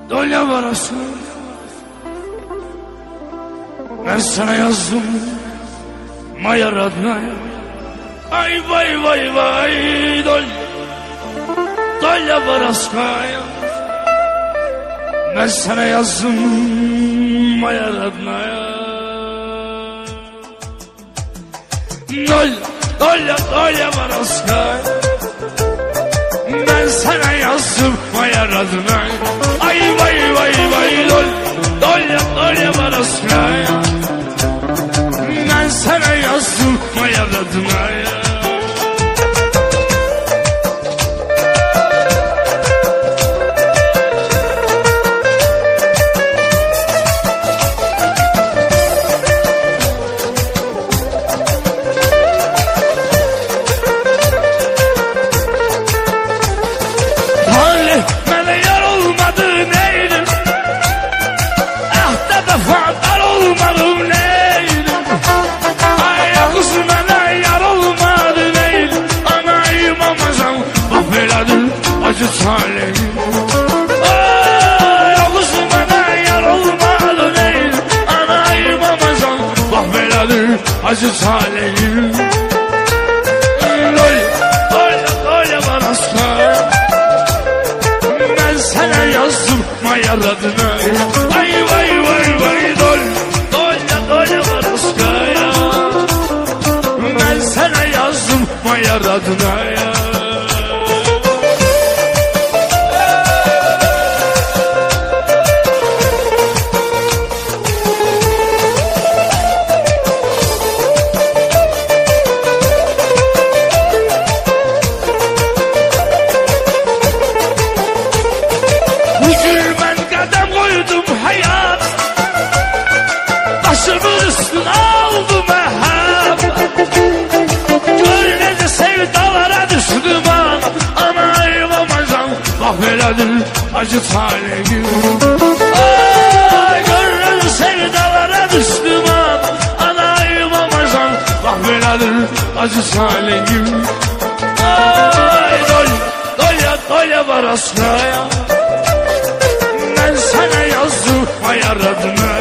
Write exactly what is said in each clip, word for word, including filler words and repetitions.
Dolya varası, ben sana yazdım Mayar adına. Ay vay vay vay Dolya, Dolya varaskaya, ben sana yazdım Mayar adına. Dolya, Dolya, Dolya varaskaya, ben sana yazdım Mayar adına. Ay vay vay vay Dolya, Dolya, Dolya varaskaya, ben sana yazdım Mayar adına. Acı talihim, ay yoksun bana yar olmalı değil. Anayım amazan, bak beladır acı talihim. Dolya, Dolya, Dolya varaskaya, ben sana yazdım Mayar adına. Ay vay vay vay Dolya, Dolya, Dolya varaskaya, ben sana yazdım Mayar adına ya. Başımın üstüne aldım mehabbet, gör nece sevdalara düştüm an. Anayım amazan, bak beladır acı talihim. Ay gör nece sevdalara düştüm an. Anayım amazan, bak beladır acı talihim. Ay Dolya, Dolya, Dolya varaskaya, ben sana yazdım Mayar adına.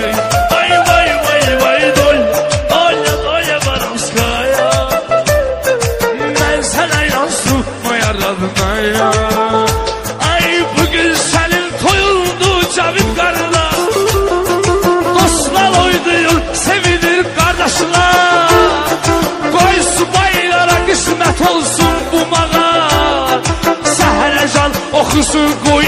Ay bugün senin toyundu Cavit karına, dostlar oynuyor sevinir kardeşler. Koy subaylara kısmet olsun bu mağa, Səhərəcan okusun koy